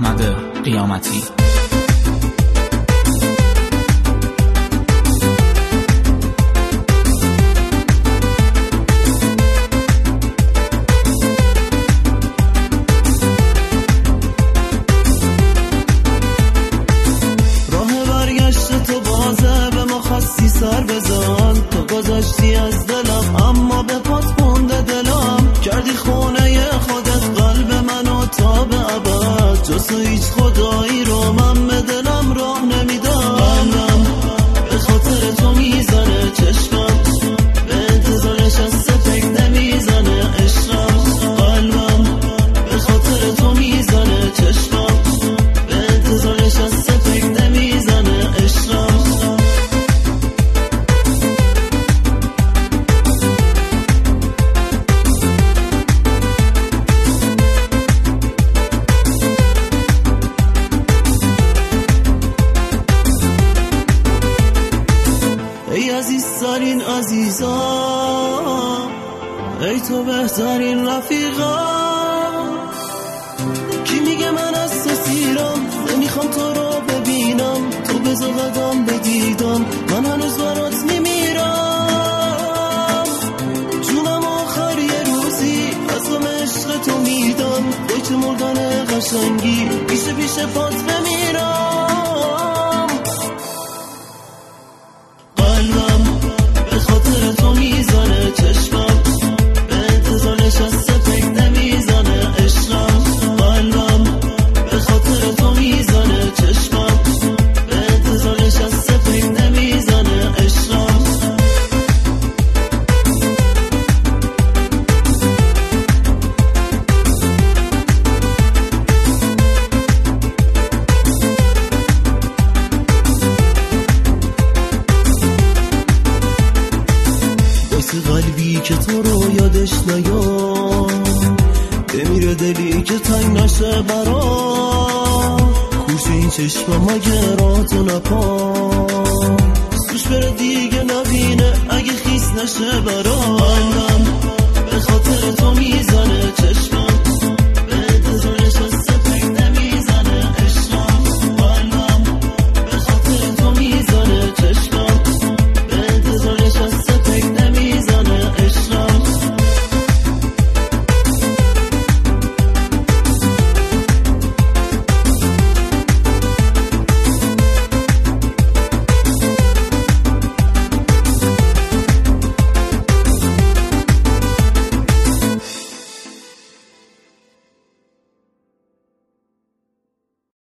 احمد قیامتی. سر بزن تو گذاشتی از دلم، اما به پات مونده دلم. کردی خونه خودت قلب منو تا به ابد، جز تو هیچ خدایی رو من به دلم راه نمیدم. قلبم به خاطر تو میزنه، چشمم به انتظار نشسته فکر نمیزنه. عشقم قلبم به خاطر تو میزنه، چشمم به انتظار نشسته فکر نمیزنه. عشقم ای عزیزترین عزیزا، ای تو بهترین رفیقا. کی میگه من از تو سیرم، نمیخوام تو رو ببینم. تو بذار قدم بدیدم، من هنوز برات میمیرم. جونم آخر یه روزی از غم عشق تو میدم. وای چه مردن قشنگی، پیش پات بمیرم. قلبم به خاطر تو میزنه، چشمم به انتظار نشسته فکر نمیزنه. عشقم قلبم به خاطر تو میزنه، چشمم به انتظار نشسته فکر نمیزنه. عشقم قلبی که تو رو یادش نیام، بمیره دلی که تنگ نشه برام. کوش این چشمم اگه راتو نپام، سوش بره دیگه نبینه اگه خیس نشه برام. قلبم به خاطر تو میزنه، چشمم